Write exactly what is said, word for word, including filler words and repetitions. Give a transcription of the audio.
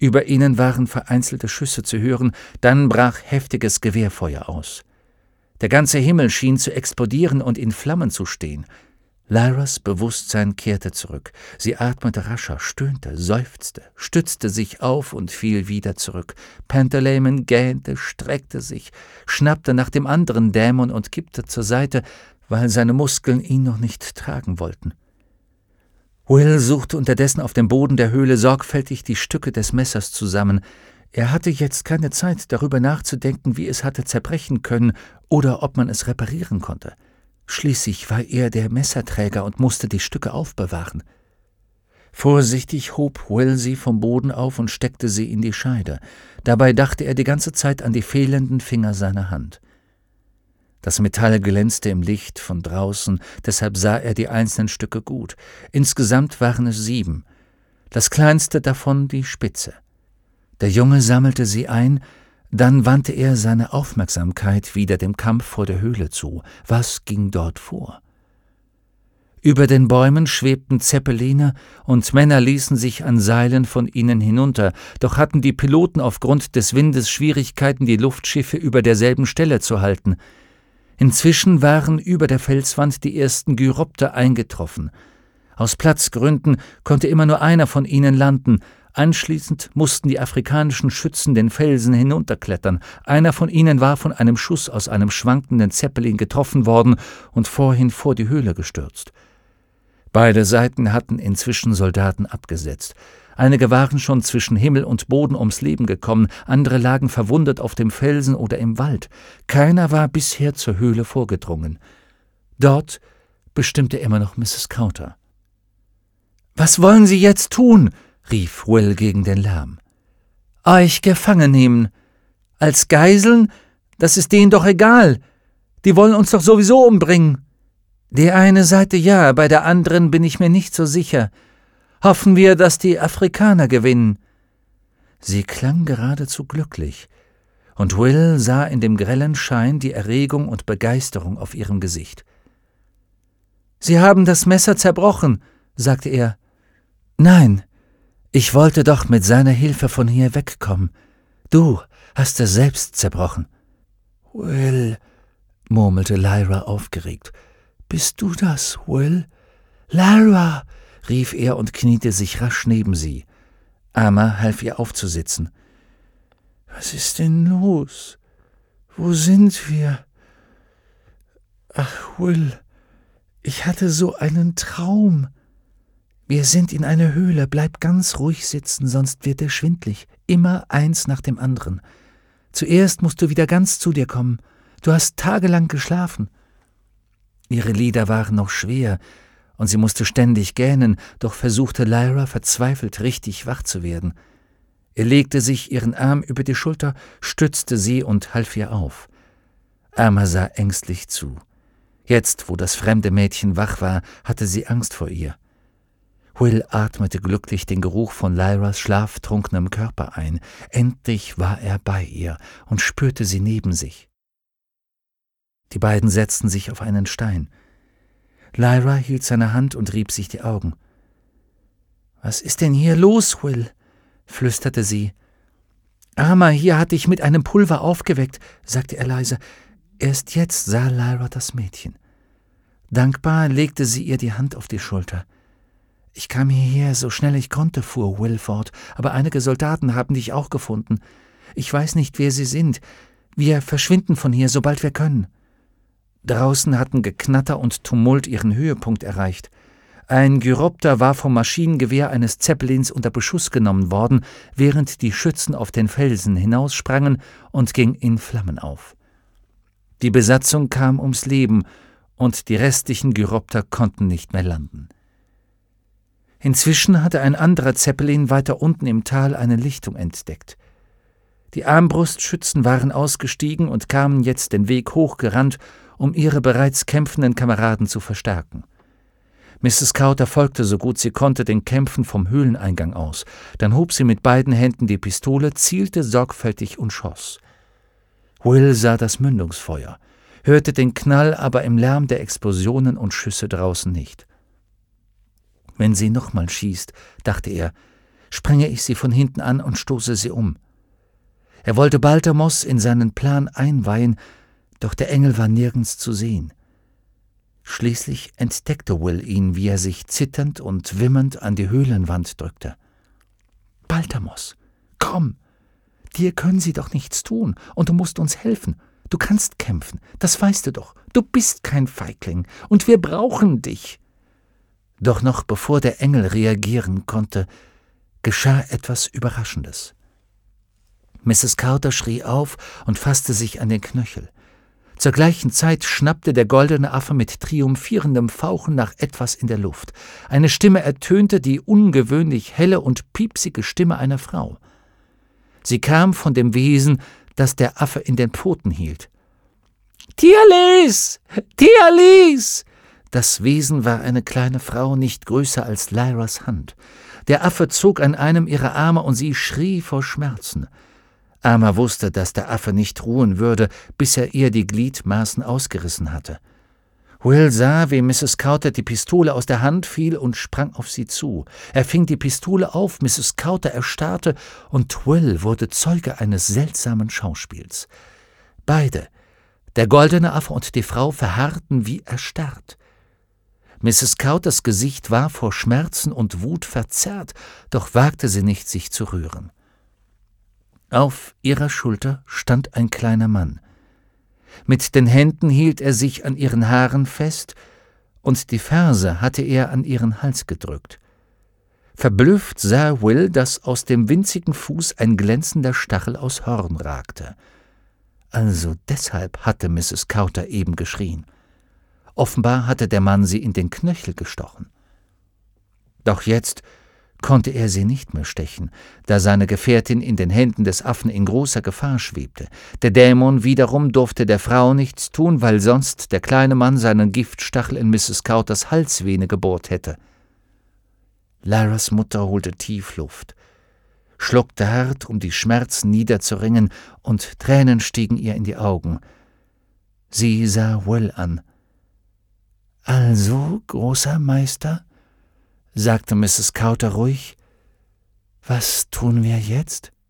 Über ihnen waren vereinzelte Schüsse zu hören, dann brach heftiges Gewehrfeuer aus. Der ganze Himmel schien zu explodieren und in Flammen zu stehen. Lyras Bewusstsein kehrte zurück. Sie atmete rascher, stöhnte, seufzte, stützte sich auf und fiel wieder zurück. Pantaleimon gähnte, streckte sich, schnappte nach dem anderen Dämon und kippte zur Seite, weil seine Muskeln ihn noch nicht tragen wollten. Will suchte unterdessen auf dem Boden der Höhle sorgfältig die Stücke des Messers zusammen. Er hatte jetzt keine Zeit, darüber nachzudenken, wie es hatte zerbrechen können oder ob man es reparieren konnte. Schließlich war er der Messerträger und musste die Stücke aufbewahren. Vorsichtig hob Will sie vom Boden auf und steckte sie in die Scheide. Dabei dachte er die ganze Zeit an die fehlenden Finger seiner Hand. Das Metall glänzte im Licht von draußen, deshalb sah er die einzelnen Stücke gut. Insgesamt waren es sieben. Das kleinste davon die Spitze. Der Junge sammelte sie ein, dann wandte er seine Aufmerksamkeit wieder dem Kampf vor der Höhle zu. Was ging dort vor? Über den Bäumen schwebten Zeppeline und Männer ließen sich an Seilen von ihnen hinunter, doch hatten die Piloten aufgrund des Windes Schwierigkeiten, die Luftschiffe über derselben Stelle zu halten. Inzwischen waren über der Felswand die ersten Gyropter eingetroffen. Aus Platzgründen konnte immer nur einer von ihnen landen. Anschließend mussten die afrikanischen Schützen den Felsen hinunterklettern. Einer von ihnen war von einem Schuss aus einem schwankenden Zeppelin getroffen worden und vorhin vor die Höhle gestürzt. Beide Seiten hatten inzwischen Soldaten abgesetzt. Einige waren schon zwischen Himmel und Boden ums Leben gekommen, andere lagen verwundet auf dem Felsen oder im Wald. Keiner war bisher zur Höhle vorgedrungen. Dort bestimmte immer noch Misses Kauter. »Was wollen Sie jetzt tun?« rief Will gegen den Lärm. »Euch gefangen nehmen. Als Geiseln? Das ist denen doch egal. Die wollen uns doch sowieso umbringen.« »Die eine Seite ja, bei der anderen bin ich mir nicht so sicher. Hoffen wir, dass die Afrikaner gewinnen.« Sie klang geradezu glücklich, und Will sah in dem grellen Schein die Erregung und Begeisterung auf ihrem Gesicht. »Sie haben das Messer zerbrochen«, sagte er. »Nein, ich wollte doch mit seiner Hilfe von hier wegkommen. Du hast es selbst zerbrochen.« »Will«, murmelte Lyra aufgeregt. »Bist du das, Will?« »Lyra«, rief er und kniete sich rasch neben sie. Ama half ihr aufzusitzen. »Was ist denn los? Wo sind wir?« »Ach, Will, ich hatte so einen Traum. Wir sind in einer Höhle, bleib ganz ruhig sitzen, sonst wird dir schwindlig. Immer eins nach dem anderen. Zuerst musst du wieder ganz zu dir kommen. Du hast tagelang geschlafen.« Ihre Lider waren noch schwer, und sie musste ständig gähnen, doch versuchte Lyra verzweifelt richtig wach zu werden. Er legte sich ihren Arm über die Schulter, stützte sie und half ihr auf. Ama sah ängstlich zu. Jetzt, wo das fremde Mädchen wach war, hatte sie Angst vor ihr. Will atmete glücklich den Geruch von Lyras schlaftrunkenem Körper ein. Endlich war er bei ihr und spürte sie neben sich. Die beiden setzten sich auf einen Stein. Lyra hielt seine Hand und rieb sich die Augen. »Was ist denn hier los, Will?« flüsterte sie. »Ama hier hat dich mit einem Pulver aufgeweckt«, sagte er leise. Erst jetzt sah Lyra das Mädchen. Dankbar legte sie ihr die Hand auf die Schulter. »Ich kam hierher, so schnell ich konnte«, fuhr Will fort, »aber einige Soldaten haben dich auch gefunden. Ich weiß nicht, wer sie sind. Wir verschwinden von hier, sobald wir können.« Draußen hatten Geknatter und Tumult ihren Höhepunkt erreicht. Ein Gyropter war vom Maschinengewehr eines Zeppelins unter Beschuss genommen worden, während die Schützen auf den Felsen hinaussprangen und ging in Flammen auf. Die Besatzung kam ums Leben, und die restlichen Gyropter konnten nicht mehr landen. Inzwischen hatte ein anderer Zeppelin weiter unten im Tal eine Lichtung entdeckt. Die Armbrustschützen waren ausgestiegen und kamen jetzt den Weg hochgerannt, um ihre bereits kämpfenden Kameraden zu verstärken. Misses Kauter folgte so gut sie konnte den Kämpfen vom Höhleneingang aus. Dann hob sie mit beiden Händen die Pistole, zielte sorgfältig und schoss. Will sah das Mündungsfeuer, hörte den Knall aber im Lärm der Explosionen und Schüsse draußen nicht. »Wenn sie nochmal schießt«, dachte er, springe ich sie von hinten an und stoße sie um. Er wollte Balthamos in seinen Plan einweihen, doch der Engel war nirgends zu sehen. Schließlich entdeckte Will ihn, wie er sich zitternd und wimmernd an die Höhlenwand drückte. »Balthamos, komm! Dir können sie doch nichts tun, und du musst uns helfen. Du kannst kämpfen, das weißt du doch. Du bist kein Feigling, und wir brauchen dich.« Doch noch bevor der Engel reagieren konnte, geschah etwas Überraschendes. Misses Carter schrie auf und fasste sich an den Knöchel. Zur gleichen Zeit schnappte der goldene Affe mit triumphierendem Fauchen nach etwas in der Luft. Eine Stimme ertönte, die ungewöhnlich helle und piepsige Stimme einer Frau. Sie kam von dem Wesen, das der Affe in den Pfoten hielt. »Tialis! Tialis!« Das Wesen war eine kleine Frau, nicht größer als Lyras Hand. Der Affe zog an einem ihrer Arme und sie schrie vor Schmerzen. Ama wusste, dass der Affe nicht ruhen würde, bis er ihr die Gliedmaßen ausgerissen hatte. Will sah, wie Misses Carter die Pistole aus der Hand fiel und sprang auf sie zu. Er fing die Pistole auf, Misses Carter erstarrte, und Will wurde Zeuge eines seltsamen Schauspiels. Beide, der goldene Affe und die Frau, verharrten wie erstarrt. Misses Carters Gesicht war vor Schmerzen und Wut verzerrt, doch wagte sie nicht, sich zu rühren. Auf ihrer Schulter stand ein kleiner Mann. Mit den Händen hielt er sich an ihren Haaren fest, und die Ferse hatte er an ihren Hals gedrückt. Verblüfft sah Will, dass aus dem winzigen Fuß ein glänzender Stachel aus Horn ragte. Also deshalb hatte Misses Carter eben geschrien. Offenbar hatte der Mann sie in den Knöchel gestochen. Doch jetzt konnte er sie nicht mehr stechen, da seine Gefährtin in den Händen des Affen in großer Gefahr schwebte. Der Dämon wiederum durfte der Frau nichts tun, weil sonst der kleine Mann seinen Giftstachel in Misses Carters Halsvene gebohrt hätte. Lyras Mutter holte tief Luft, schluckte hart, um die Schmerzen niederzuringen, und Tränen stiegen ihr in die Augen. Sie sah Will an. »Also, großer Meister«, sagte Misses Carter ruhig, »was tun wir jetzt?«